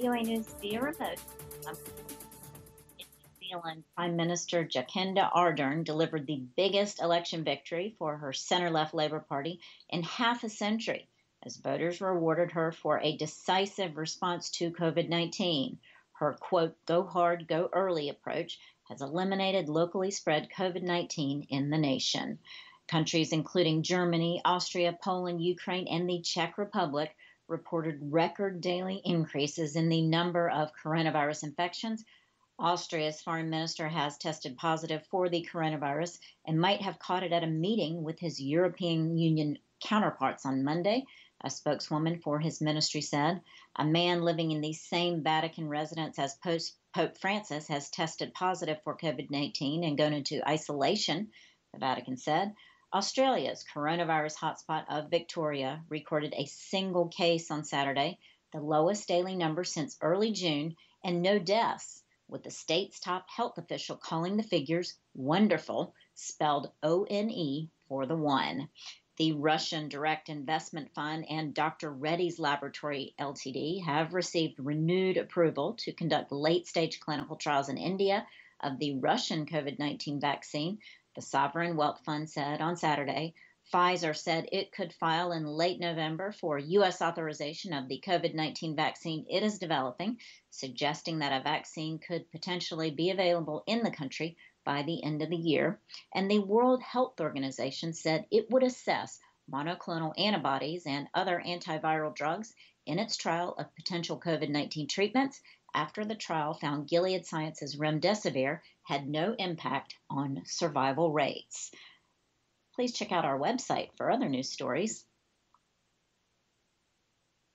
VOA News via remote. Um, In New Zealand, Prime Minister Jacinda Ardern delivered the biggest election victory for her center left Labour Party in half a century as voters rewarded her for a decisive response to COVID 19. Her quote, go hard, go early approach has eliminated locally spread COVID 19 in the nation. Countries including Germany, Austria, Poland, Ukraine, and the Czech Republic reported record daily increases in the number of coronavirus infections. Austria's foreign minister has tested positive for the coronavirus and might have caught it at a meeting with his European Union counterparts on Monday, a spokeswoman for his ministry said. A man living in the same Vatican residence as Pope Francis has tested positive for COVID 19 and gone into isolation, the Vatican said. Australia's coronavirus hotspot of Victoria recorded a single case on Saturday, the lowest daily number since early June, and no deaths, with the state's top health official calling the figures wonderful, spelled ONE for the one. The Russian Direct Investment Fund and Dr. Reddy's Laboratory Ltd. have received renewed approval to conduct late-stage clinical trials in India of the Russian COVID-19 vaccine, the Sovereign Wealth Fund said on Saturday. Pfizer said it could file in late November for U.S. authorization of the COVID-19 vaccine it is developing, suggesting that a vaccine could potentially be available in the country by the end of the year. And the World Health Organization said it would assess monoclonal antibodies and other antiviral drugs in its trial of potential COVID-19 treatments after the trial found Gilead Sciences' remdesivir had no impact on survival rates. Please check out our website for other news stories.